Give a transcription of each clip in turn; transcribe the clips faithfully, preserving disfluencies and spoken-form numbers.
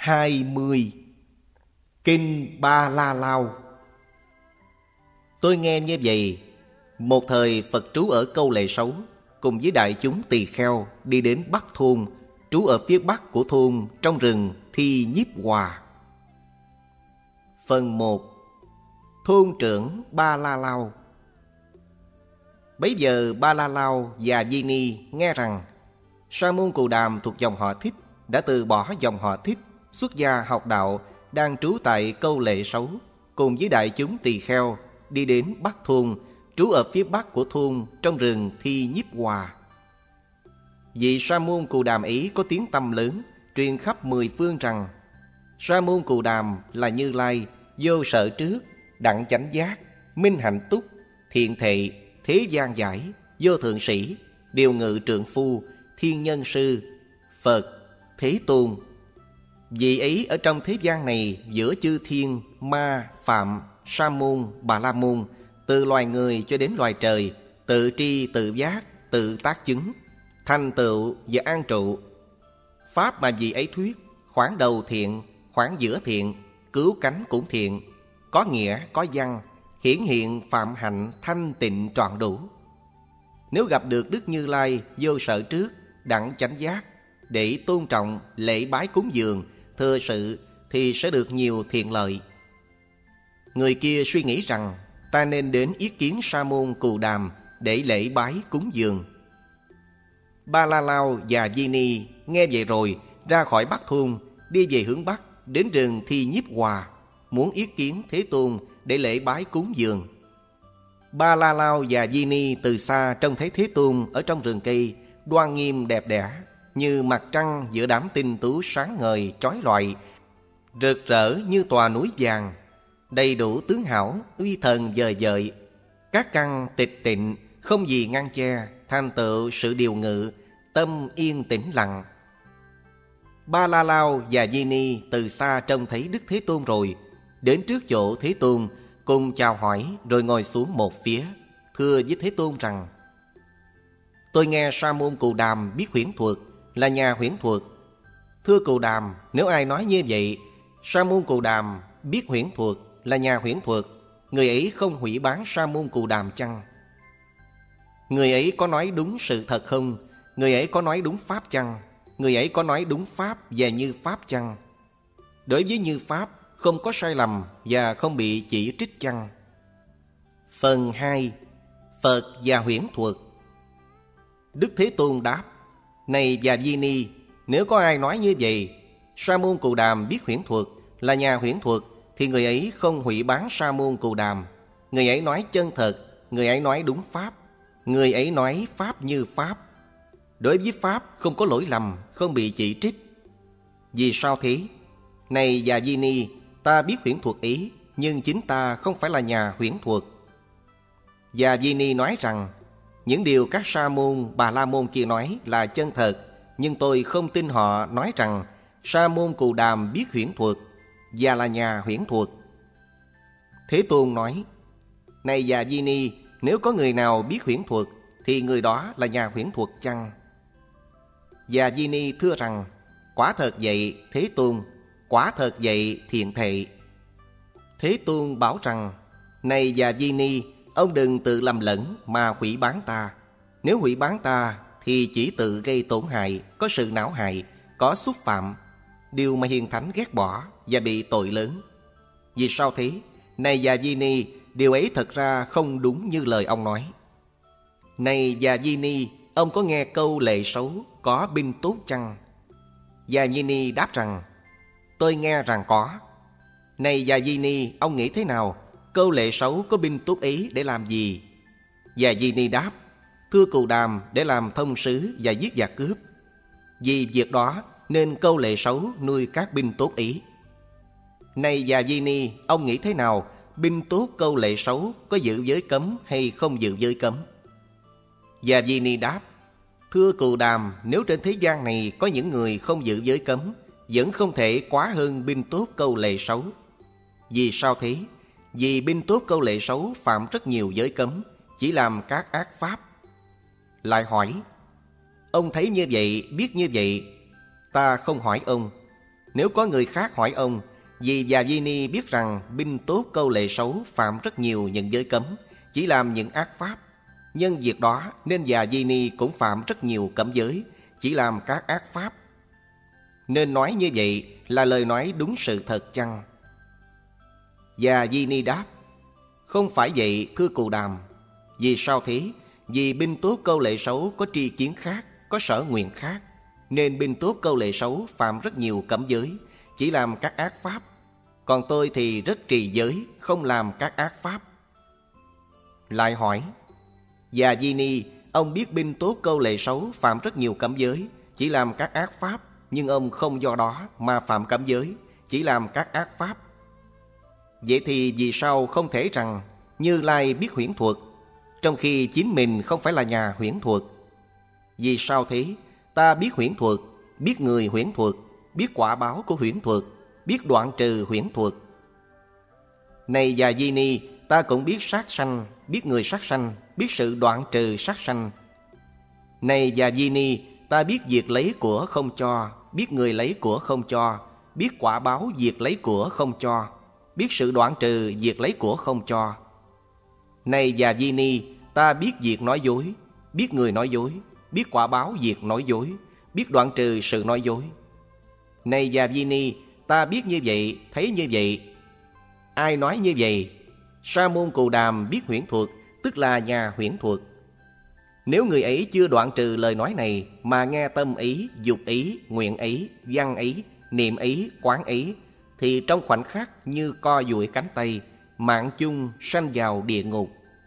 hai mươi. Kinh Ba La Lao. Tôi nghe như vậy. Một thời Phật trú ở Câu Lệ Sấu, cùng với đại chúng tỳ kheo đi đến Bắc Thôn, trú ở phía bắc của thôn trong rừng Thi Nhiếp Hòa. Phần một. Thôn trưởng Ba La Lao. Bấy giờ Ba La Lao và Di Ni nghe rằng Sa môn Cù Đàm thuộc dòng họ Thích đã từ bỏ dòng họ Thích, xuất gia học đạo, đang trú tại Câu Lệ Sấu, cùng với đại chúng tỳ kheo đi đến Bắc Thôn, trú ở phía bắc của thôn trong rừng Thi Nhiếp Hòa. Vị Sa môn Cù Đàm ấy có tiếng tăm lớn, truyền khắp mười phương rằng Sa môn Cù Đàm là Như Lai, vô sợ trước, đặng chánh giác, minh hạnh túc, thiện thệ, thế gian giải, vô thượng sĩ, điều ngự trượng phu, thiên nhân sư, Phật, Thế Tôn. Vị ấy ở trong thế gian này giữa chư thiên, ma, phạm, sa môn, bà la môn, từ loài người cho đến loài trời, tự tri tự giác, tự tác chứng, thành tựu và an trụ. Pháp mà vị ấy thuyết, khoảng đầu thiện, khoảng giữa thiện, cứu cánh cũng thiện, có nghĩa có văn, hiển hiện phạm hạnh thanh tịnh trọn đủ. Nếu gặp được Đức Như Lai vô sợ trước, đặng chánh giác, để tôn trọng lễ bái cúng dường, thừa sự thì sẽ được nhiều thiện lợi. Người kia suy nghĩ rằng ta nên đến yết kiến Sa môn Cù Đàm để lễ bái cúng dường. Ba La Lao và Di Ni nghe vậy rồi ra khỏi Bắc Thôn, đi về hướng Bắc đến rừng Thi Nhiếp Hòa, muốn yết kiến Thế Tôn để lễ bái cúng dường. Ba La Lao và Di Ni từ xa trông thấy Thế Tôn ở trong rừng cây, đoan nghiêm đẹp đẽ, như mặt trăng giữa đám tinh tú sáng ngời chói lọi, rực rỡ như tòa núi vàng, đầy đủ tướng hảo, uy thần vời vợi, các căn tịch tịnh, không gì ngăn che, thành tựu sự điều ngự, tâm yên tĩnh lặng. Ba La Lao và Di Ni từ xa trông thấy Đức Thế Tôn rồi, đến trước chỗ Thế Tôn, cùng chào hỏi rồi ngồi xuống một phía, thưa với Thế Tôn rằng: Tôi nghe Sa môn Cù Đàm biết huyễn thuật, là nhà huyễn thuật. Thưa Cù Đàm, nếu ai nói như vậy, Sa môn Cù Đàm biết huyễn thuật, là nhà huyễn thuật, người ấy không hủy bán Sa môn Cù Đàm chăng? Người ấy có nói đúng sự thật không? Người ấy có nói đúng pháp chăng? Người ấy có nói đúng pháp và như pháp chăng? Đối với như pháp, không có sai lầm và không bị chỉ trích chăng? Phần hai. Phật và huyễn thuật. Đức Thế Tôn đáp: Này Già Di Ni, nếu có ai nói như vậy, Sa môn Cù Đàm biết huyễn thuật, là nhà huyễn thuật, thì người ấy không hủy bán Sa môn Cù Đàm. Người ấy nói chân thật, người ấy nói đúng pháp, người ấy nói pháp như pháp. Đối với pháp không có lỗi lầm, không bị chỉ trích. Vì sao thế? Này Già Di Ni, ta biết huyễn thuật ý, nhưng chính ta không phải là nhà huyễn thuật. Già Di Ni nói rằng những điều các sa môn, bà la môn kia nói là chân thật, nhưng tôi không tin họ nói rằng Sa môn Cù Đàm biết huyễn thuật và là nhà huyễn thuật. Thế Tôn nói: Này Già Di Ni, nếu có người nào biết huyễn thuật, thì người đó là nhà huyễn thuật chăng? Già Di Ni thưa rằng: Quả thật vậy, Thế Tôn, quả thật vậy, thiện thệ. Thế Tôn bảo rằng: Này Già Di Ni, ông đừng tự lầm lẫn mà hủy bán ta. Nếu hủy bán ta thì chỉ tự gây tổn hại, có sự não hại, có xúc phạm, điều mà hiền thánh ghét bỏ và bị tội lớn. Vì sao thế? Này Già Di Ni, điều ấy thật ra không đúng như lời ông nói. Này Già Di Ni, ông có nghe Câu Lệ Sấu có binh tốt chăng? Già Di Ni đáp rằng: Tôi nghe rằng có. Này Già Di Ni, ông nghĩ thế nào? Câu Lệ Sấu có binh tốt ý để làm gì? Già Di Ni đáp: Thưa Cù Đàm, để làm thông sứ và giết giặc cướp. Vì việc đó nên Câu Lệ Sấu nuôi các binh tốt ý. Này Già Di Ni, ông nghĩ thế nào? Binh tốt Câu Lệ Sấu có giữ giới cấm hay không giữ giới cấm? Già Di Ni đáp: Thưa Cù Đàm, nếu trên thế gian này có những người không giữ giới cấm, vẫn không thể quá hơn binh tốt Câu Lệ Sấu. Vì sao thế? Vì binh tốt Câu Lệ Sấu phạm rất nhiều giới cấm, chỉ làm các ác pháp. Lại hỏi: Ông thấy như vậy, biết như vậy, ta không hỏi ông. Nếu có người khác hỏi ông, vì Già Di Ni biết rằng binh tốt câu lệ xấu phạm rất nhiều những giới cấm, chỉ làm những ác pháp. Nhân việc đó nên Già Di Ni cũng phạm rất nhiều cấm giới, chỉ làm các ác pháp. Nên nói như vậy là lời nói đúng sự thật chăng? Già Di Ni đáp: không phải vậy thưa Cù Đàm. Vì sao thế? Vì binh tốt câu lệ xấu có tri kiến khác, có sở nguyện khác, nên binh tốt câu lệ xấu phạm rất nhiều cấm giới, chỉ làm các ác pháp. Còn tôi thì rất trì giới, không làm các ác pháp. Lại hỏi: Già Di Ni, ông biết binh tốt câu lệ xấu phạm rất nhiều cấm giới, chỉ làm các ác pháp, nhưng ông không do đó mà phạm cấm giới, chỉ làm các ác pháp. Vậy thì vì sao không thể rằng Như Lai biết huyễn thuật, trong khi chính mình không phải là nhà huyễn thuật? Vì sao thế? Ta biết huyễn thuật, biết người huyễn thuật, biết quả báo của huyễn thuật, biết đoạn trừ huyễn thuật. Này Già Di Ni, ta cũng biết sát sanh, biết người sát sanh, biết sự đoạn trừ sát sanh. Này Già Di Ni, ta biết việc lấy của không cho, biết người lấy của không cho, biết quả báo việc lấy của không cho, biết sự đoạn trừ việc lấy của không cho. Này Già Di Ni, ta biết việc nói dối, biết người nói dối, biết quả báo việc nói dối, biết đoạn trừ sự nói dối. Này Già Di Ni, ta biết như vậy, thấy như vậy. Ai nói như vậy? Sa môn Cù Đàm biết huyễn thuật, tức là nhà huyễn thuật. Nếu người ấy chưa đoạn trừ lời nói này, mà nghe tâm ý, dục ý, nguyện ý, văn ý, niệm ý, quán ý, thì trong khoảnh khắc như co duỗi cánh tay, mạng chung sanh vào địa ngục.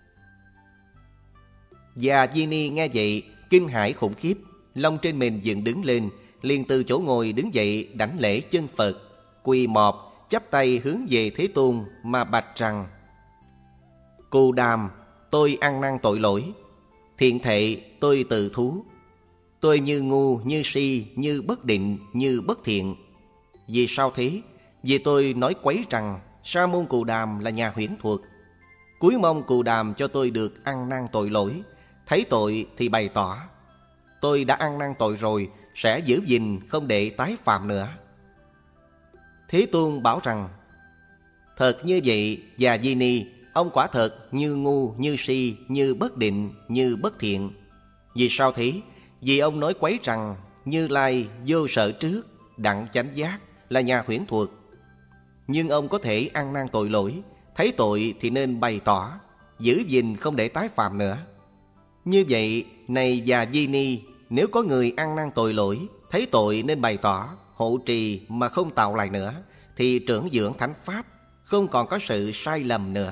Già Di Ni nghe vậy, kinh hãi khủng khiếp, lông trên mình dựng đứng lên, liền từ chỗ ngồi đứng dậy đảnh lễ chân Phật, quỳ mọp, chắp tay hướng về Thế Tôn mà bạch rằng: Cù Đàm, tôi ăn năn tội lỗi. Thiện thệ, tôi tự thú. Tôi như ngu, như si, như bất định, như bất thiện. Vì sao thế? Vì tôi nói quấy rằng Sa môn Cù Đàm là nhà huyễn thuật. Cúi mong Cù Đàm cho tôi được ăn năn tội lỗi, thấy tội thì bày tỏ. Tôi đã ăn năn tội rồi, sẽ giữ gìn không để tái phạm nữa. Thế Tôn bảo rằng: Thật như vậy, Già Di Ni, ông quả thật như ngu, như si, như bất định, như bất thiện. Vì sao thế? Vì ông nói quấy rằng Như Lai vô sở trước, đặng chánh giác, là nhà huyễn thuật. Nhưng ông có thể ăn năn tội lỗi, thấy tội thì nên bày tỏ, giữ gìn không để tái phạm nữa. Như vậy, này Già Di Ni, nếu có người ăn năn tội lỗi, thấy tội nên bày tỏ, hộ trì mà không tạo lại nữa, thì trưởng dưỡng thánh pháp, không còn có sự sai lầm nữa.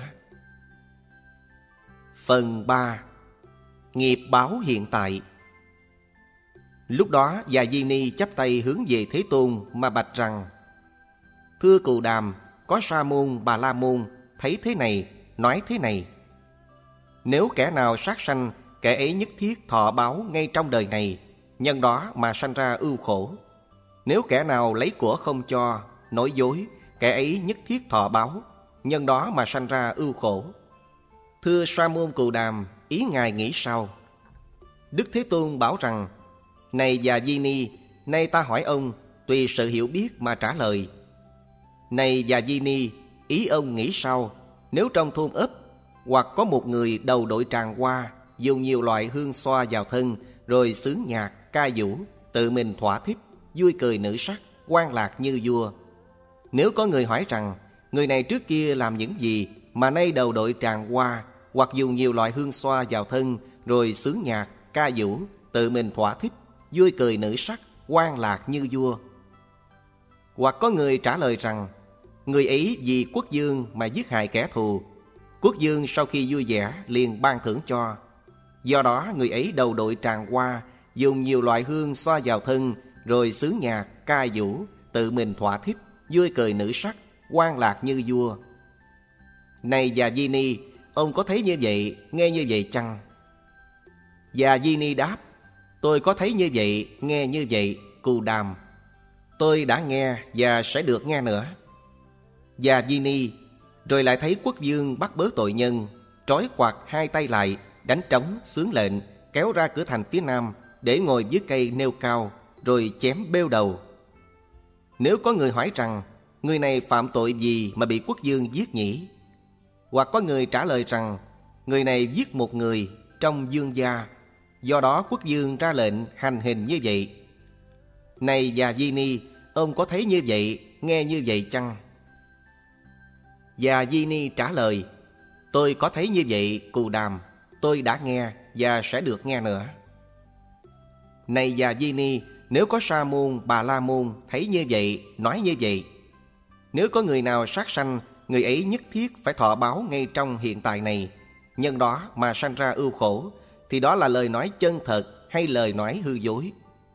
Phần ba. Nghiệp báo hiện tại. Lúc đó Già Di Ni chắp tay hướng về Thế Tôn mà bạch rằng: Thưa Cù Đàm, có Sa môn Bà La môn thấy thế này, nói thế này: Nếu kẻ nào sát sanh, kẻ ấy nhất thiết thọ báo ngay trong đời này, nhân đó mà sanh ra ưu khổ. Nếu kẻ nào lấy của không cho, nói dối, kẻ ấy nhất thiết thọ báo, nhân đó mà sanh ra ưu khổ. Thưa Sa môn Cù Đàm, ý ngài nghĩ sao? Đức Thế Tôn bảo rằng: Này Già Di Ni, nay ta hỏi ông, tùy sự hiểu biết mà trả lời. Này Già Di Ni, ý ông nghĩ sao? Nếu trong thôn ấp, hoặc có một người đầu đội tràng hoa, dùng nhiều loại hương xoa vào thân, rồi xướng nhạc, ca vũ, tự mình thỏa thích, vui cười nữ sắc, hoan lạc như vua. Nếu có người hỏi rằng, người này trước kia làm những gì mà nay đầu đội tràng hoa, hoặc dùng nhiều loại hương xoa vào thân, rồi xướng nhạc, ca vũ, tự mình thỏa thích, vui cười nữ sắc, hoan lạc như vua. Hoặc có người trả lời rằng, người ấy vì quốc vương mà giết hại kẻ thù. Quốc vương sau khi vui vẻ liền ban thưởng cho. Do đó người ấy đầu đội tràng hoa, dùng nhiều loại hương xoa vào thân, rồi xướng nhạc, ca vũ, tự mình thỏa thích, vui cười nữ sắc, hoan lạc như vua. Này Già Di Ni, ông có thấy như vậy, nghe như vậy chăng? Già Di Ni đáp: Tôi có thấy như vậy, nghe như vậy, Cù Đàm. Tôi đã nghe và sẽ được nghe nữa. Già Di Ni, rồi lại thấy quốc vương bắt bớ tội nhân, trói quạt hai tay lại, đánh trống, xướng lệnh, kéo ra cửa thành phía nam, để ngồi dưới cây nêu cao, rồi chém bêu đầu. Nếu có người hỏi rằng người này phạm tội gì mà bị quốc vương giết nhỉ? Hoặc có người trả lời rằng người này giết một người trong vương gia, do đó quốc vương ra lệnh hành hình như vậy. Này Già Di Ni, ông có thấy như vậy, nghe như vậy chăng? Già Di Ni trả lời: tôi có thấy như vậy, Cù Đàm, tôi đã nghe và sẽ được nghe nữa. Này Già Di Ni, nếu có Sa môn, Bà La môn thấy như vậy, nói như vậy. Nếu có người nào sát sanh, người ấy nhất thiết phải thọ báo ngay trong hiện tại này, nhân đó mà sanh ra ưu khổ, thì đó là lời nói chân thật hay lời nói hư dối?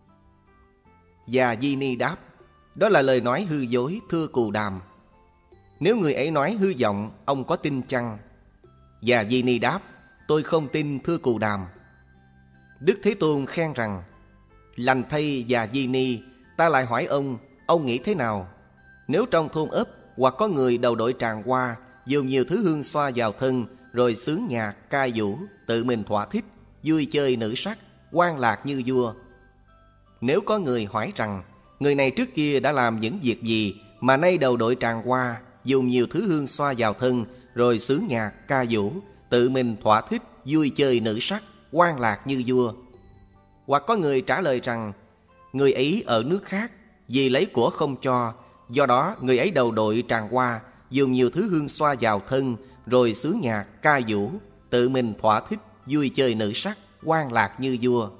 Già Di Ni đáp: đó là lời nói hư dối, thưa Cù Đàm. Nếu người ấy nói hư vọng, ông có tin chăng? Già Di Ni đáp: tôi không tin, thưa Cù Đàm. Đức Thế Tôn khen rằng: lành thay Già Di Ni, ta lại hỏi ông, ông nghĩ thế nào? Nếu trong thôn ấp hoặc có người đầu đội tràng hoa, dùng nhiều thứ hương xoa vào thân, rồi xướng nhạc, ca vũ, tự mình thỏa thích, vui chơi nữ sắc, hoan lạc như vua. Nếu có người hỏi rằng người này trước kia đã làm những việc gì mà nay đầu đội tràng hoa, dùng nhiều thứ hương xoa vào thân, rồi xướng nhạc, ca vũ, tự mình thỏa thích, vui chơi nữ sắc, hoan lạc như vua. Hoặc có người trả lời rằng người ấy ở nước khác, vì lấy của không cho, do đó người ấy đầu đội tràng hoa, dùng nhiều thứ hương xoa vào thân, rồi xướng nhạc, ca vũ, tự mình thỏa thích, vui chơi nữ sắc, hoan lạc như vua.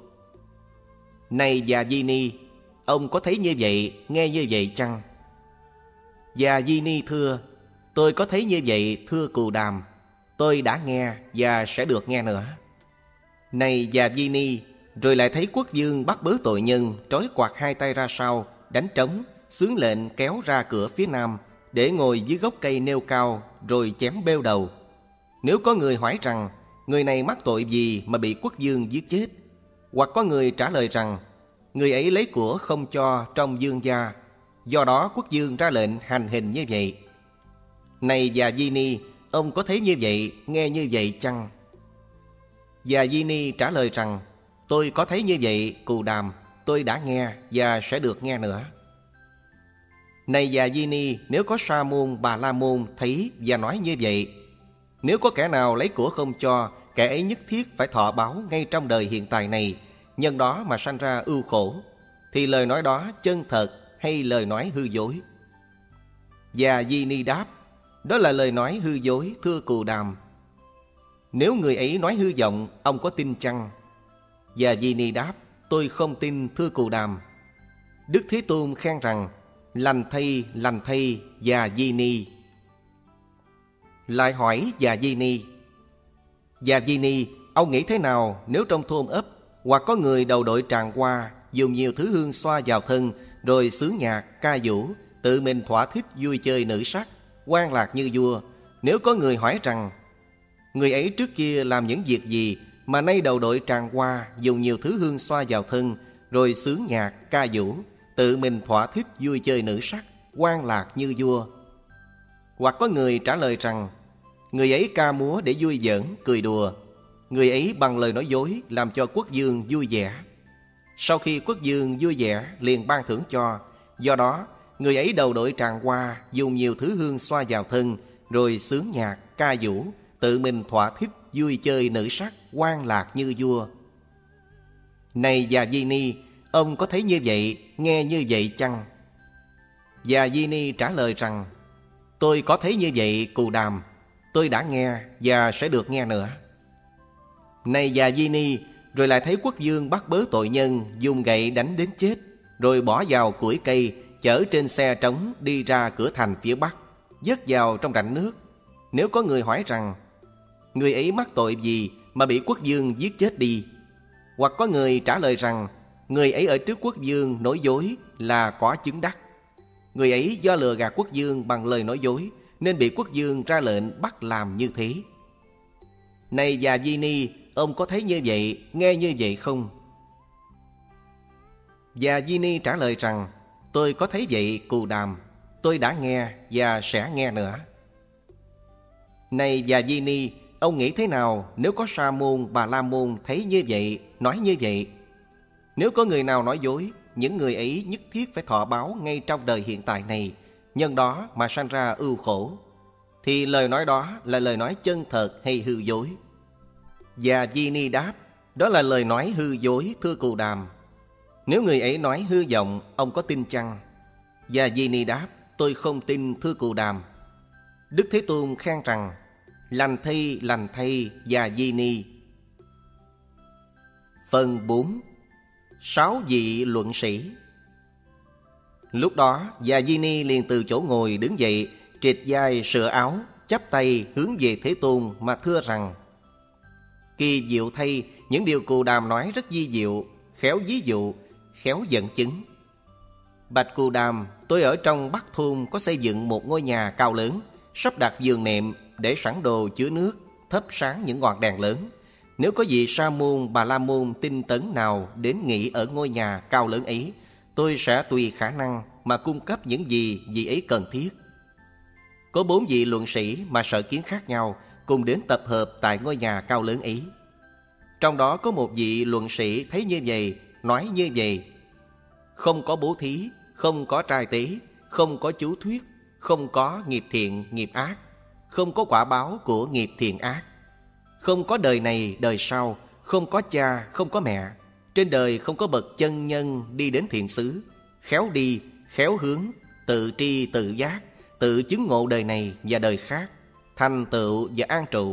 Này Già Di Ni, ông có thấy như vậy, nghe như vậy chăng? Già Di Ni thưa: tôi có thấy như vậy, thưa Cù Đàm, tôi đã nghe và sẽ được nghe nữa. Này Già Di Ni, rồi lại thấy quốc vương bắt bớ tội nhân, trói quạt hai tay ra sau, đánh trống, xướng lệnh kéo ra cửa phía nam, để ngồi dưới gốc cây nêu cao, rồi chém bêu đầu. Nếu có người hỏi rằng người này mắc tội gì mà bị quốc vương giết chết, hoặc có người trả lời rằng người ấy lấy của không cho trong vương gia, do đó quốc vương ra lệnh hành hình như vậy. Này Già Di Ni, ông có thấy như vậy, nghe như vậy chăng? Già Di Ni trả lời rằng tôi có thấy như vậy, Cù Đàm, tôi đã nghe và sẽ được nghe nữa. Này Già Di Ni, nếu có Sa môn, Bà La môn thấy và nói như vậy, nếu có kẻ nào lấy của không cho, kẻ ấy nhất thiết phải thọ báo ngay trong đời hiện tại này, nhân đó mà sanh ra ưu khổ, thì lời nói đó chân thật hay lời nói hư dối? Già Di Ni đáp: đó là lời nói hư dối, thưa Cù Đàm. Nếu người ấy nói hư vọng, ông có tin chăng? Già Di Ni đáp: tôi không tin, thưa Cù Đàm. Đức Thế Tôn khen rằng: lành thay, lành thay Già Di Ni. Lại hỏi Già Di Ni: Già Di Ni, ông nghĩ thế nào nếu trong thôn ấp hoặc có người đầu đội tràng hoa, dùng nhiều thứ hương xoa vào thân, rồi xướng nhạc, ca vũ, tự mình thỏa thích, vui chơi nữ sắc, hoan lạc như vua. Nếu có người hỏi rằng người ấy trước kia làm những việc gì mà nay đầu đội tràng hoa, dùng nhiều thứ hương xoa vào thân, rồi xướng nhạc, ca vũ, tự mình thỏa thích, vui chơi nữ sắc, hoan lạc như vua. Hoặc có người trả lời rằng người ấy ca múa để vui giỡn, cười đùa. Người ấy bằng lời nói dối làm cho quốc vương vui vẻ. Sau khi quốc vương vui vẻ, liền ban thưởng cho. Do đó người ấy đầu đội tràng hoa, dùng nhiều thứ hương xoa vào thân, rồi xướng nhạc, ca vũ, tự mình thỏa thích, vui chơi nữ sắc, hoan lạc như vua. Này Già Di Ni, ông có thấy như vậy, nghe như vậy chăng? Già Di Ni trả lời rằng tôi có thấy như vậy, Cù Đàm, tôi đã nghe và sẽ được nghe nữa. Này Già Di Ni, rồi lại thấy quốc vương bắt bớ tội nhân, dùng gậy đánh đến chết, rồi bỏ vào củi cây, chở trên xe trống đi ra cửa thành phía bắc, dứt vào trong rãnh nước. Nếu có người hỏi rằng người ấy mắc tội gì mà bị quốc vương giết chết đi, hoặc có người trả lời rằng người ấy ở trước quốc vương nói dối là có chứng đắc, người ấy do lừa gạt quốc vương bằng lời nói dối nên bị quốc vương ra lệnh bắt làm như thế. Này Già Di Ni, ông có thấy như vậy, nghe như vậy không? Già Di Ni trả lời rằng tôi có thấy vậy, Cù Đàm, tôi đã nghe và sẽ nghe nữa. Này Già Di Ni, ông nghĩ thế nào nếu có Sa môn, Bà La môn thấy như vậy, nói như vậy? Nếu có người nào nói dối, những người ấy nhất thiết phải thọ báo ngay trong đời hiện tại này, nhân đó mà sanh ra ưu khổ, thì lời nói đó là lời nói chân thật hay hư dối? Và Di Ni đáp, đó là lời nói hư dối, thưa Cù Đàm. Nếu người ấy nói hư vọng, ông có tin chăng? Và Di Ni đáp, tôi không tin, thưa Cù Đàm. Đức Thế Tôn khen rằng, lành thay, lành thay, Và Di Ni. Phần bốn. Sáu vị luận sĩ. Lúc đó, Và Di Ni liền từ chỗ ngồi đứng dậy, trịt vai sửa áo, chắp tay hướng về Thế Tôn mà thưa rằng, kỳ diệu thay, những điều Cù Đàm nói rất di diệu, khéo ví dụ, khéo dẫn chứng. Bạch Cù Đàm, tôi ở trong Bắc Thôn có xây dựng một ngôi nhà cao lớn, sắp đặt giường nệm để sẵn đồ chứa nước, thắp sáng những ngọn đèn lớn. Nếu có vị Sa môn, Bà la môn tinh tấn nào đến nghỉ ở ngôi nhà cao lớn ấy, tôi sẽ tùy khả năng mà cung cấp những gì vị ấy cần thiết. Có bốn vị luận sĩ mà sở kiến khác nhau cùng đến tập hợp tại ngôi nhà cao lớn ấy. Trong đó có một vị luận sĩ thấy như vậy, nói như vậy: không có bố thí, không có trai tế, không có chú thuyết, không có nghiệp thiện, nghiệp ác, không có quả báo của nghiệp thiện ác, không có đời này, đời sau, không có cha, không có mẹ. Trên đời không có bậc chân nhân đi đến thiện xứ, khéo đi, khéo hướng, tự tri tự giác, tự chứng ngộ đời này và đời khác, thành tựu và an trụ.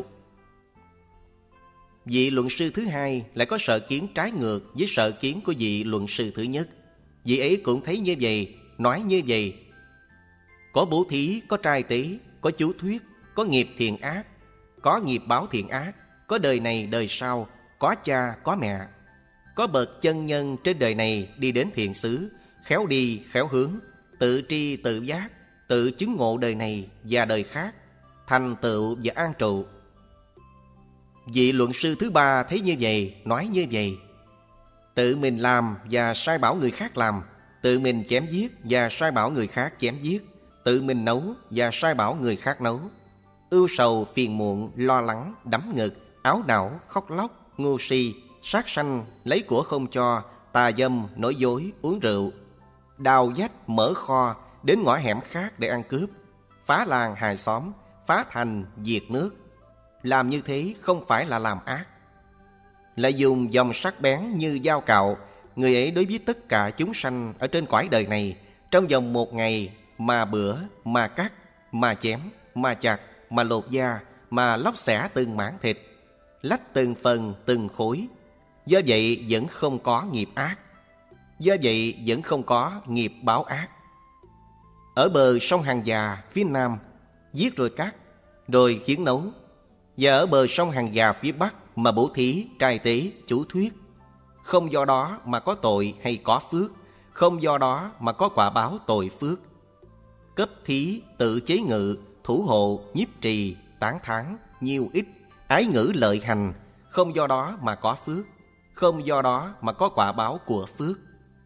Vị luận sư thứ hai lại có sở kiến trái ngược với sở kiến của vị luận sư thứ nhất. Vị ấy cũng thấy như vậy, nói như vậy: có bố thí, có trai tế, có chú thuyết, có nghiệp thiện ác, có nghiệp báo thiện ác, có đời này đời sau, có cha, có mẹ. Có bậc chân nhân trên đời này đi đến thiện xứ, khéo đi, khéo hướng, tự tri, tự giác, tự chứng ngộ đời này và đời khác, thành tựu và an trụ. Vị luận sư thứ ba thấy như vậy, nói như vậy: tự mình làm và sai bảo người khác làm, tự mình chém giết và sai bảo người khác chém giết, tự mình nấu và sai bảo người khác nấu. Ưu sầu, phiền muộn, lo lắng, đắm ngực, áo não, khóc lóc, ngu si, sát sanh, lấy của không cho, tà dâm, nói dối, uống rượu, đào vách, mở kho, đến ngõ hẻm khác để ăn cướp, phá làng hài xóm, phá thành, diệt nước. Làm như thế không phải là làm ác. Lại dùng dòng sắc bén như dao cạo, người ấy đối với tất cả chúng sanh ở trên cõi đời này, trong vòng một ngày mà bữa, mà cắt, mà chém, mà chặt, mà lột da, mà lóc xẻ từng mảng thịt, lách từng phần, từng khối. Do vậy vẫn không có nghiệp ác. Do vậy vẫn không có nghiệp báo ác. Ở bờ sông Hằng Già phía nam, giết rồi cắt, rồi khiến nấu. Và ở bờ sông Hằng Già phía bắc mà bố thí, trai tế, chú thuyết. Không do đó mà có tội hay có phước, không do đó mà có quả báo tội phước. Cấp thí, tự chế ngự, thủ hộ, nhiếp trì, tán thán, nhiêu ích, ái ngữ lợi hành, không do đó mà có phước, không do đó mà có quả báo của phước.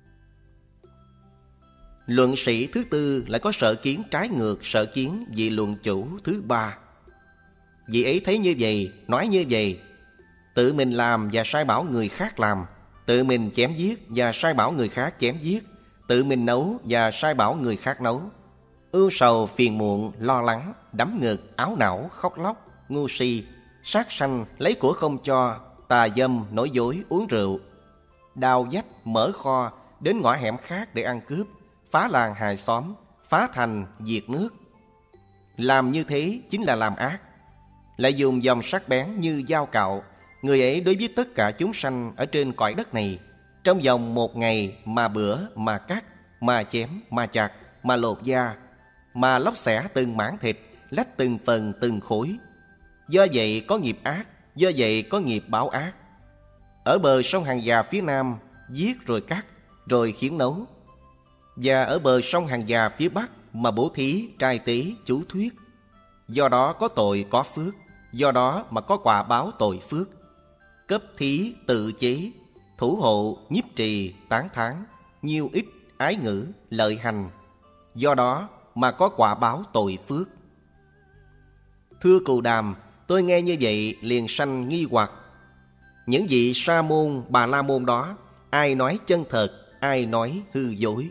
Luận sĩ thứ tư lại có sở kiến trái ngược sở kiến vị luận chủ thứ ba. Vị ấy thấy như vậy, nói như vậy: tự mình làm và sai bảo người khác làm, tự mình chém giết và sai bảo người khác chém giết, tự mình nấu và sai bảo người khác nấu. Ưu sầu, phiền muộn, lo lắng, đắm ngực, áo não, khóc lóc, ngu si, sát sanh, lấy của không cho, tà dâm, nói dối, uống rượu, đào vách, mở kho, đến ngõ hẻm khác để ăn cướp, phá làng hài xóm, phá thành, diệt nước. Làm như thế chính là làm ác. Lại dùng dòng sắc bén như dao cạo, người ấy đối với tất cả chúng sanh ở trên cõi đất này, trong vòng một ngày mà bữa, mà cắt, mà chém, mà chặt, mà lột da, mà lóc xẻ từng mảng thịt, lách từng phần, từng khối. Do vậy có nghiệp ác, do vậy có nghiệp báo ác. Ở bờ sông Hằng Già phía nam, giết rồi cắt, rồi khiến nấu. Và ở bờ sông Hằng Già phía bắc mà bố thí, trai tế, chú thuyết. Do đó có tội có phước, do đó mà có quả báo tội phước. Cấp thí, tự chế, thủ hộ, nhiếp trì, tán thán, nhiêu ích, ái ngữ, lợi hành. Do đó mà có quả báo tội phước. Thưa Cù Đàm, tôi nghe như vậy liền sanh nghi hoặc. Những vị Sa môn, Bà la môn đó, ai nói chân thật, ai nói hư dối.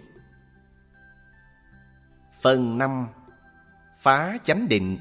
Phần năm. Phá chánh định.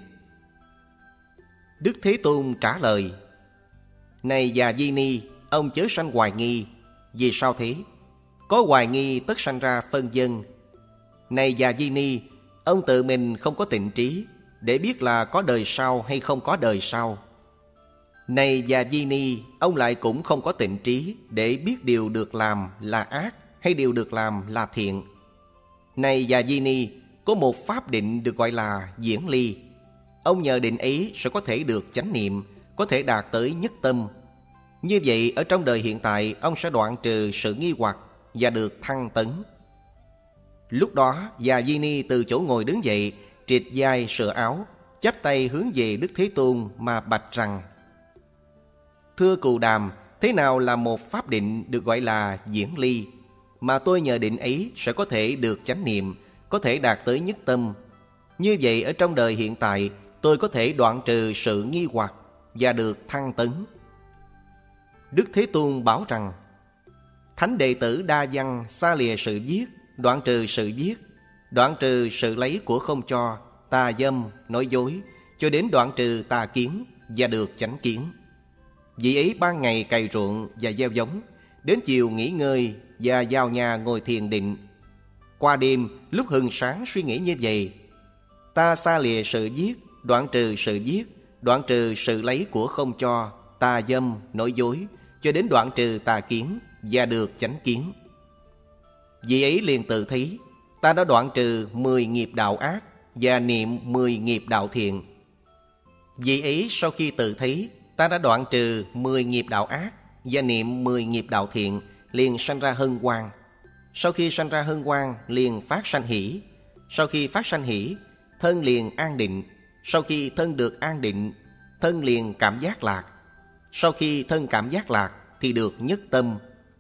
Đức Thế Tôn trả lời: Này Già Di Ni, ông chớ sanh hoài nghi. Vì sao thế? Có hoài nghi tất sanh ra phân vân. Này Già Di Ni, ông tự mình không có tịnh trí để biết là có đời sau hay không có đời sau. Này Già Di Ni, ông lại cũng không có tịnh trí để biết điều được làm là ác hay điều được làm là thiện. Này Già Di Ni, có một pháp định được gọi là diễn ly. Ông nhờ định ấy sẽ có thể được chánh niệm, có thể đạt tới nhất tâm. Như vậy ở trong đời hiện tại, ông sẽ đoạn trừ sự nghi hoặc và được thăng tấn. Lúc đó Già Di Ni từ chỗ ngồi đứng dậy, triệt vai sửa áo, chắp tay hướng về Đức Thế Tôn mà bạch rằng: Thưa Cù Đàm, thế nào là một pháp định được gọi là diễn ly, mà tôi nhờ định ấy sẽ có thể được chánh niệm, có thể đạt tới nhất tâm. Như vậy ở trong đời hiện tại, tôi có thể đoạn trừ sự nghi hoặc và được thăng tấn. Đức Thế Tôn bảo rằng: Thánh đệ tử đa văn xa lìa sự giết, đoạn trừ sự giết, đoạn trừ sự lấy của không cho, tà dâm, nói dối, cho đến đoạn trừ tà kiến và được chánh kiến. Vị ấy ban ngày cày ruộng và gieo giống, đến chiều nghỉ ngơi và vào nhà ngồi thiền định. Qua đêm lúc hừng sáng suy nghĩ như vậy: Ta xa lìa sự giết, đoạn trừ sự giết, đoạn trừ sự lấy của không cho, tà dâm, nói dối, cho đến đoạn trừ tà kiến và được chánh kiến. Vị ấy liền tự thấy: Ta đã đoạn trừ mười nghiệp đạo ác và niệm mười nghiệp đạo thiện. Vị ấy sau khi tự thấy ta đã đoạn trừ mười nghiệp đạo ác và niệm mười nghiệp đạo thiện, liền sanh ra hân hoan. Sau khi sanh ra hân hoan, liền phát sanh hỷ. Sau khi phát sanh hỷ, thân liền an định. Sau khi thân được an định, thân liền cảm giác lạc. Sau khi thân cảm giác lạc thì được nhất tâm.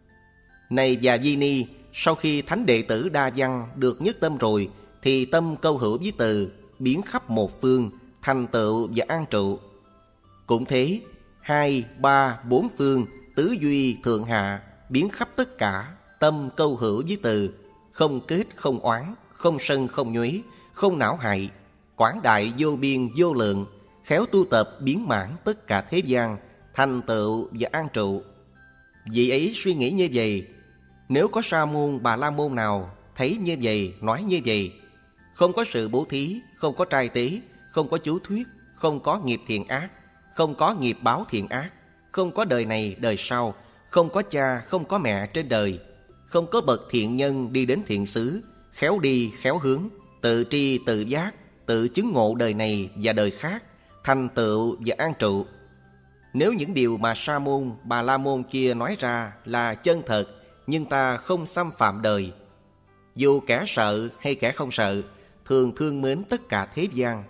Này Già Di Ni, sau khi thánh đệ tử đa văn được nhất tâm rồi, thì tâm câu hữu với từ, biến khắp một phương, thành tựu và an trụ. Cũng thế, hai, ba, bốn phương, tứ duy, thượng hạ, biến khắp tất cả, tâm câu hữu với từ, không kết, không oán, không sân, không nhuế, không não hại, quảng đại vô biên vô lượng, khéo tu tập biến mãn tất cả thế gian, thành tựu và an trụ. Vị ấy suy nghĩ như vậy. Nếu có sa môn bà la môn nào thấy như vậy, nói như vậy: Không có sự bố thí, không có trai tế, không có chú thuyết, không có nghiệp thiện ác, không có nghiệp báo thiện ác, không có đời này đời sau, không có cha, không có mẹ trên đời, không có bậc thiện nhân đi đến thiện xứ, khéo đi khéo hướng, tự tri tự giác, tự chứng ngộ đời này và đời khác, thành tựu và an trụ. Nếu những điều mà sa môn bà la môn kia nói ra là chân thật, nhưng ta không xâm phạm đời, dù kẻ sợ hay kẻ không sợ, thường thương mến tất cả thế gian.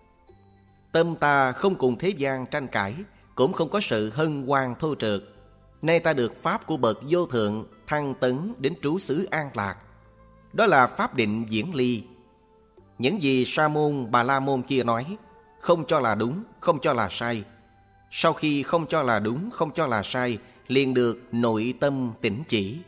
Tâm ta không cùng thế gian tranh cãi, cũng không có sự hân hoan thô trượt. Nay ta được pháp của bậc vô thượng thăng tấn đến trú xứ an lạc. Đó là pháp định diễn ly. Những gì sa môn bà la môn kia nói, không cho là đúng, không cho là sai. Sau khi không cho là đúng, không cho là sai, liền được nội tâm tỉnh chỉ.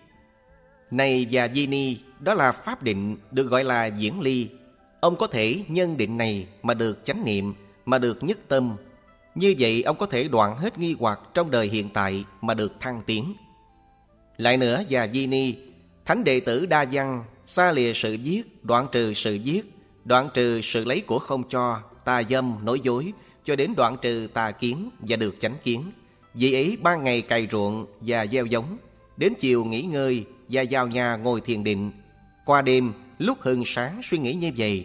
Này Già Di Ni, đó là pháp định được gọi là diễn ly. Ông có thể nhân định này mà được chánh niệm, mà được nhất tâm. Như vậy ông có thể đoạn hết nghi hoặc trong đời hiện tại mà được thăng tiến. Lại nữa Già Di Ni, thánh đệ tử đa văn xa lìa sự giết, đoạn trừ sự giết, đoạn trừ sự lấy của không cho, tà dâm, nói dối, cho đến đoạn trừ tà kiến và được chánh kiến. Vì ấy ban ngày cày ruộng và gieo giống, đến chiều nghỉ ngơi và vào nhà ngồi thiền định. Qua đêm lúc hừng sáng suy nghĩ như vậy: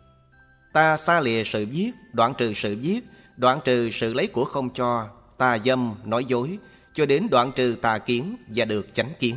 Ta xa lìa sự giết, đoạn trừ sự giết, đoạn trừ sự lấy của không cho, tà dâm, nói dối, cho đến đoạn trừ tà kiến và được chánh kiến.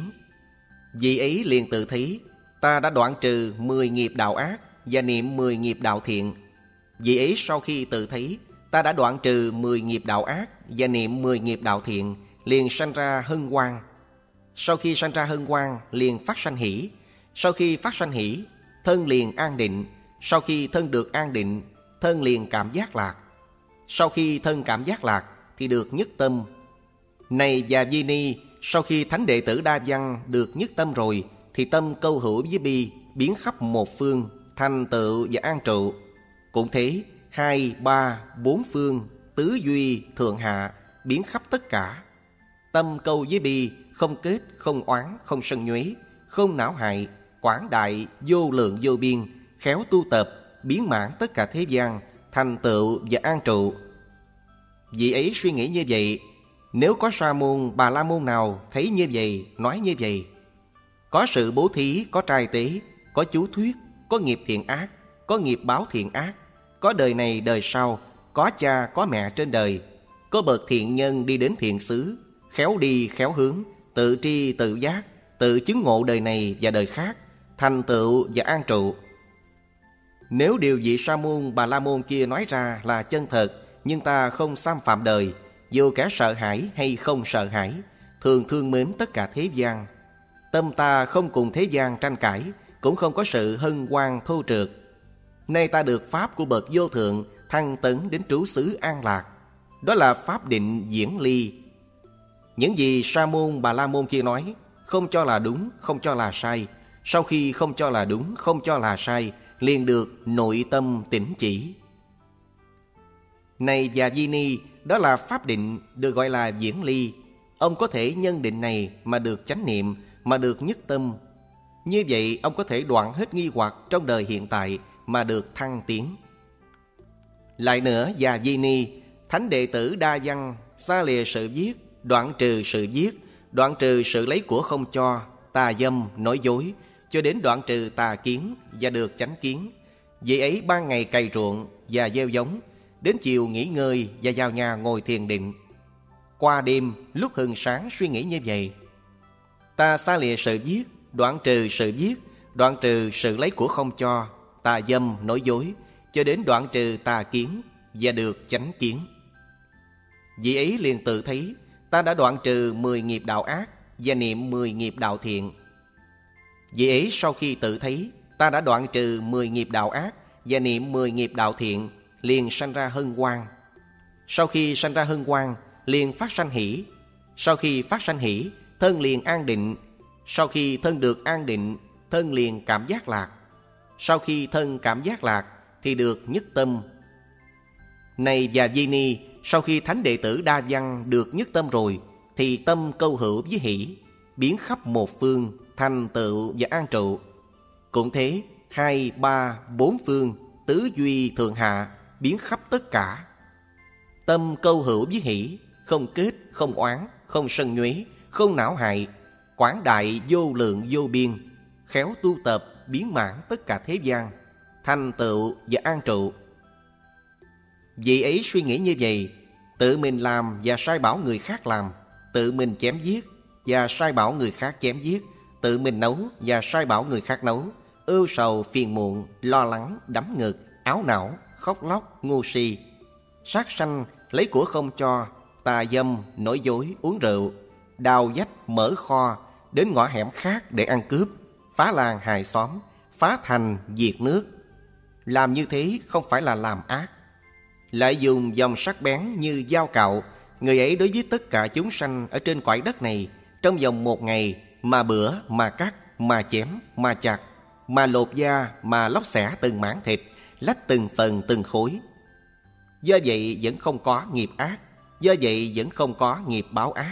Vì ấy liền tự thấy ta đã đoạn trừ mười nghiệp đạo ác và niệm mười nghiệp đạo thiện. Vì ấy sau khi tự thấy ta đã đoạn trừ mười nghiệp đạo ác và niệm mười nghiệp đạo thiện, liền sanh ra hân hoan. Sau khi sanh ra hân hoan, liền phát sanh hỷ. Sau khi phát sanh hỷ, thân liền an định. Sau khi thân được an định, thân liền cảm giác lạc. Sau khi thân cảm giác lạc thì được nhất tâm. Này Già Di Ni, sau khi thánh đệ tử đa văn được nhất tâm rồi, thì tâm câu hữu với bi biến khắp một phương, thành tựu và an trụ. Cũng thế, hai, ba, bốn phương, tứ duy, thượng hạ, biến khắp tất cả. Tâm câu với bi không kết, không oán, không sân nhuế, không não hại, quảng đại, vô lượng vô biên, khéo tu tập, biến mãn tất cả thế gian, thành tựu và an trụ. Vị ấy suy nghĩ như vậy. Nếu có sa môn Bà La Môn nào thấy như vậy, nói như vậy, có sự bố thí, có trai tế, có chú thuyết, có nghiệp thiện ác, có nghiệp báo thiện ác, có đời này đời sau, có cha có mẹ trên đời, có bậc thiện nhân đi đến thiện xứ, khéo đi khéo hướng, tự tri tự giác, tự chứng ngộ đời này và đời khác, thành tựu và an trụ. Nếu điều vị sa môn Bà La Môn kia nói ra là chân thật, nhưng ta không xâm phạm đời, dù kẻ sợ hãi hay không sợ hãi, thường thương mến tất cả thế gian, tâm ta không cùng thế gian tranh cãi, cũng không có sự hân hoan thô trượt. Nay ta được pháp của bậc vô thượng, thăng tấn đến trú xứ an lạc. Đó là pháp định diễn ly. Những gì sa môn Bà La Môn kia nói, không cho là đúng, không cho là sai. Sau khi không cho là đúng, không cho là sai, liền được nội tâm tỉnh chỉ. Này Già Di Ni, đó là pháp định, được gọi là diễn ly. Ông có thể nhân định này mà được chánh niệm, mà được nhất tâm. Như vậy ông có thể đoạn hết nghi hoặc trong đời hiện tại mà được thăng tiến. Lại nữa, Già Di Ni, thánh đệ tử đa văn, xa lìa sự giết, đoạn trừ sự giết, đoạn trừ sự lấy của không cho, tà dâm, nói dối, cho đến đoạn trừ tà kiến và được chánh kiến. Vì ấy ban ngày cày ruộng và gieo giống, đến chiều nghỉ ngơi và vào nhà ngồi thiền định. Qua đêm lúc hừng sáng suy nghĩ như vậy: ta xa lìa sự giết, đoạn trừ sự giết, đoạn trừ sự lấy của không cho, tà dâm, nói dối, cho đến đoạn trừ tà kiến và được chánh kiến. Vì ấy liền tự thấy ta đã đoạn trừ mười nghiệp đạo ác và niệm mười nghiệp đạo thiện. Vì ấy sau khi tự thấy ta đã đoạn trừ mười nghiệp đạo ác và niệm mười nghiệp đạo thiện, liền sanh ra hân hoan. Sau khi sanh ra hân hoan, liền phát sanh hỷ. Sau khi phát sanh hỷ, thân liền an định. Sau khi thân được an định, thân liền cảm giác lạc. Sau khi thân cảm giác lạc, thì được nhất tâm. Này Già Di Ni, sau khi thánh đệ tử đa văn được nhất tâm rồi, thì tâm câu hữu với hỷ, biến khắp một phương, thành tựu và an trụ. Cũng thế, hai, ba, bốn phương, tứ duy thượng hạ, biến khắp tất cả. Tâm câu hữu với hỷ, không kết, không oán, không sân nhuế, không não hại, quảng đại vô lượng vô biên, khéo tu tập, biến mãn tất cả thế gian, thành tựu và an trụ. Vị ấy suy nghĩ như vậy, tự mình làm và sai bảo người khác làm, tự mình chém giết và sai bảo người khác chém giết, tự mình nấu và sai bảo người khác nấu, ưu sầu phiền muộn, lo lắng, đắm ngực, áo não, khóc lóc, ngu si, sát sanh, lấy của không cho, tà dâm, nói dối, uống rượu, đào vách, mở kho, đến ngõ hẻm khác để ăn cướp, phá làng hại xóm, phá thành, diệt nước. Làm như thế không phải là làm ác. Lại dùng dòng sắc bén như dao cạo, người ấy đối với tất cả chúng sanh ở trên cõi đất này, trong vòng một ngày mà bữa, mà cắt, mà chém, mà chặt, mà lột da, mà lóc xẻ từng mảng thịt, lách từng phần từng khối. Do vậy vẫn không có nghiệp ác, do vậy vẫn không có nghiệp báo ác.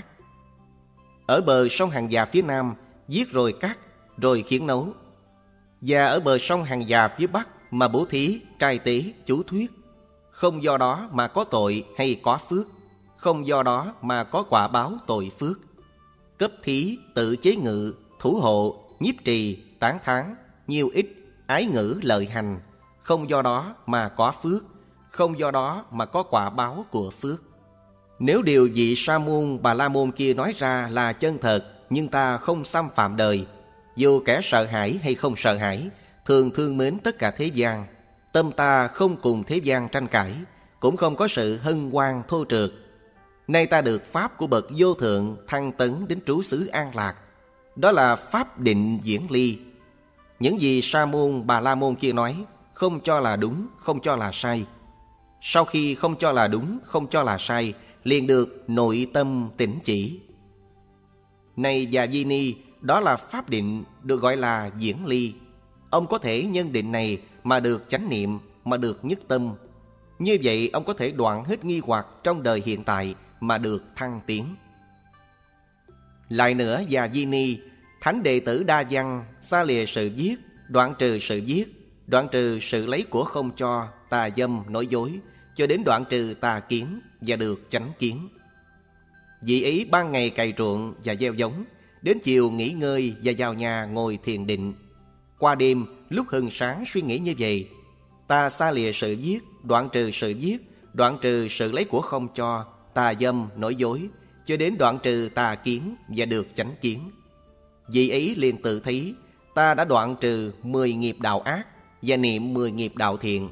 Ở bờ sông Hằng Già phía nam, giết rồi cắt, rồi khiến nấu. Và ở bờ sông Hằng Già phía bắc mà bố thí, trai tế, chú thuyết. Không do đó mà có tội hay có phước, không do đó mà có quả báo tội phước. Cấp thí, tự chế ngự, thủ hộ, nhiếp trì, tán thán, nhiêu ích, ái ngữ lợi hành. Không do đó mà có phước, không do đó mà có quả báo của phước. Nếu điều vị Sa môn Bà La Môn kia nói ra là chân thật, nhưng ta không xâm phạm đời, dù kẻ sợ hãi hay không sợ hãi, thường thương mến tất cả thế gian, tâm ta không cùng thế gian tranh cãi, cũng không có sự hân hoan thô trượt. Nay ta được pháp của bậc vô thượng thăng tấn đến trú xứ an lạc. Đó là pháp định diễn ly. Những gì Sa môn Bà La Môn kia nói, không cho là đúng, không cho là sai. Sau khi không cho là đúng, không cho là sai, liền được nội tâm tỉnh chỉ. Này Già Di Ni, đó là pháp định được gọi là diễn ly. Ông có thể nhân định này mà được chánh niệm, mà được nhất tâm. Như vậy ông có thể đoạn hết nghi hoặc trong đời hiện tại mà được thăng tiến. Lại nữa, Già Di Ni, thánh đệ tử đa văn, xa lìa sự giết, đoạn trừ sự giết, đoạn trừ sự lấy của không cho, tà dâm, nói dối, cho đến đoạn trừ tà kiến và được chánh kiến. Vị ấy ban ngày cày ruộng và gieo giống, đến chiều nghỉ ngơi và vào nhà ngồi thiền định. Qua đêm, lúc hừng sáng suy nghĩ như vậy: ta xa lìa sự giết, đoạn trừ sự giết, đoạn trừ sự lấy của không cho, tà dâm, nói dối, cho đến đoạn trừ tà kiến và được chánh kiến. Vị ấy liền tự thấy ta đã đoạn trừ mười nghiệp đạo ác và niệm mười nghiệp đạo thiện.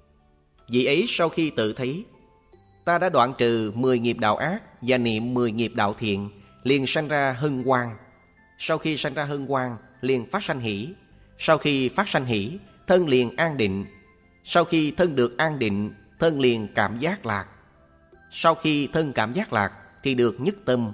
Vị ấy sau khi tự thấy ta đã đoạn trừ mười nghiệp đạo ác và niệm mười nghiệp đạo thiện, liền sanh ra hân hoan. Sau khi sanh ra hân hoan, liền phát sanh hỷ. Sau khi phát sanh hỷ, thân liền an định. Sau khi thân được an định, thân liền cảm giác lạc. Sau khi thân cảm giác lạc thì được nhất tâm.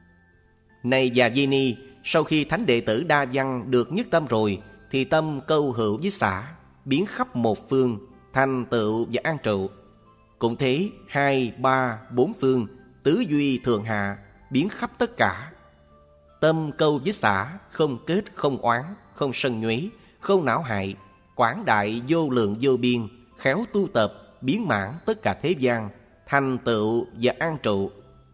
Này Già Di Ni, sau khi thánh đệ tử đa văn được nhất tâm rồi, thì tâm câu hữu với xả, biến khắp một phương, thành tựu và an trụ. Cũng thế, hai, ba, bốn phương, tứ duy thường hạ, biến khắp tất cả. Tâm câu với xả, không kết, không oán, không sân nhuế, không não hại, quảng đại vô lượng vô biên, khéo tu tập, biến mãn tất cả thế gian, thành tựu và an trụ.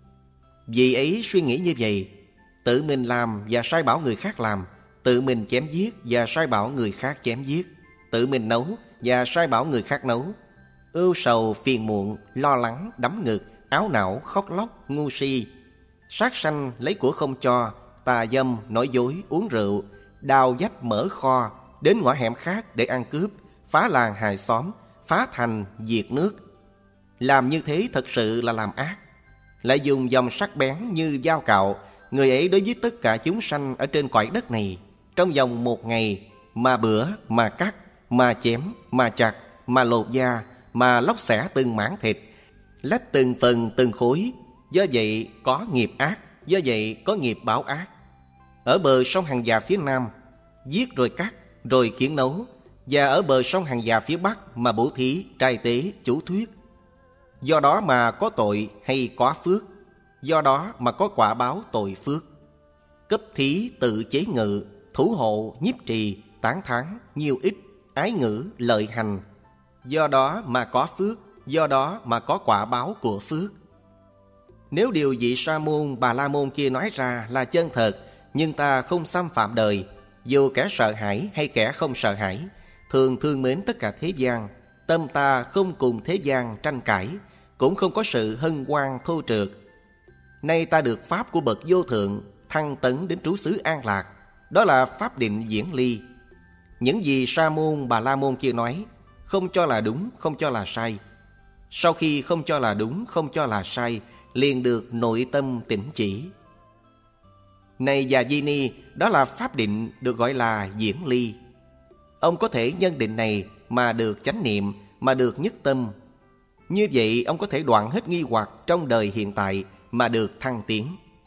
Vì ấy suy nghĩ như vậy: tự mình làm và sai bảo người khác làm, tự mình chém giết và sai bảo người khác chém giết, tự mình nấu và sai bảo người khác nấu. Ưu sầu, phiền muộn, lo lắng, đắm ngực, áo não, khóc lóc, ngu si, sát sanh, lấy của không cho, tà dâm, nói dối, uống rượu, đào vách mở kho, đến ngõ hẻm khác để ăn cướp, phá làng hại xóm, phá thành, diệt nước. Làm như thế thật sự là làm ác. Lại dùng dòng sắc bén như dao cạo, người ấy đối với tất cả chúng sanh ở trên cõi đất này, trong vòng một ngày, mà bữa, mà cắt, mà chém, mà chặt, mà lột da, mà lóc xẻ từng mảng thịt, lách từng phần từng khối. Do vậy có nghiệp ác, do vậy có nghiệp báo ác. Ở bờ sông Hằng Già phía nam, giết rồi cắt, rồi khiến nấu. Và ở bờ sông Hằng Già phía bắc mà bố thí, trai tế, chủ thuyết. Do đó mà có tội hay có phước, do đó mà có quả báo tội phước. Cấp thí, tự chế ngự, thủ hộ, nhiếp trì, tán thán, nhiêu ích, ái ngữ, lợi hành. Do đó mà có phước, do đó mà có quả báo của phước. Nếu điều vị Sa môn Bà La môn kia nói ra là chân thật, nhưng ta không xâm phạm đời, dù kẻ sợ hãi hay kẻ không sợ hãi, thường thương mến tất cả thế gian, tâm ta không cùng thế gian tranh cãi, cũng không có sự hân hoan thô trượt. Nay ta được pháp của bậc vô thượng, thăng tấn đến trú xứ an lạc, đó là pháp định diễn ly. Những gì Sa môn Bà La môn kia nói, không cho là đúng, không cho là sai. Sau khi không cho là đúng, không cho là sai, liền được nội tâm tỉnh chỉ. Này Già Di Ni, đó là pháp định được gọi là diễn ly. Ông có thể nhân định này mà được chánh niệm, mà được nhất tâm. Như vậy ông có thể đoạn hết nghi hoặc trong đời hiện tại mà được thăng tiến.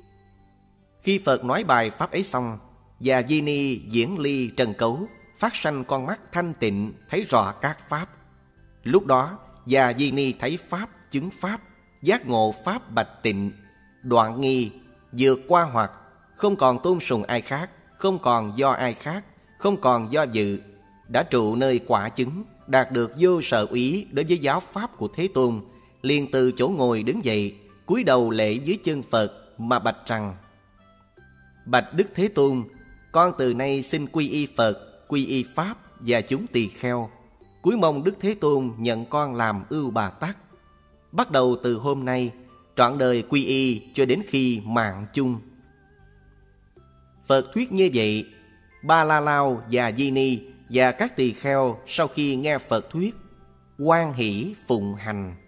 Khi Phật nói bài pháp ấy xong, Già Di Ni diễn ly trần cấu, phát sanh con mắt thanh tịnh, thấy rõ các pháp. Lúc đó Già Di Ni thấy pháp, chứng pháp, giác ngộ pháp bạch tịnh, đoạn nghi, vượt qua hoặc, không còn tôn sùng ai khác, không còn do ai khác, không còn do dự, đã trụ nơi quả chứng, đạt được vô sở úy đối với giáo pháp của Thế Tôn, liền từ chỗ ngồi đứng dậy, cúi đầu lễ dưới chân Phật mà bạch rằng: Bạch Đức Thế Tôn, con từ nay xin quy y Phật, quy y Pháp và chúng tỳ kheo, cúi mong Đức Thế Tôn nhận con làm ưu Bà Tắc. Bắt đầu từ hôm nay, trọn đời quy y cho đến khi mạng chung. Phật thuyết như vậy, Ba La Lao, Già Di Ni và các tỳ kheo sau khi nghe Phật thuyết, hoan hỷ phụng hành.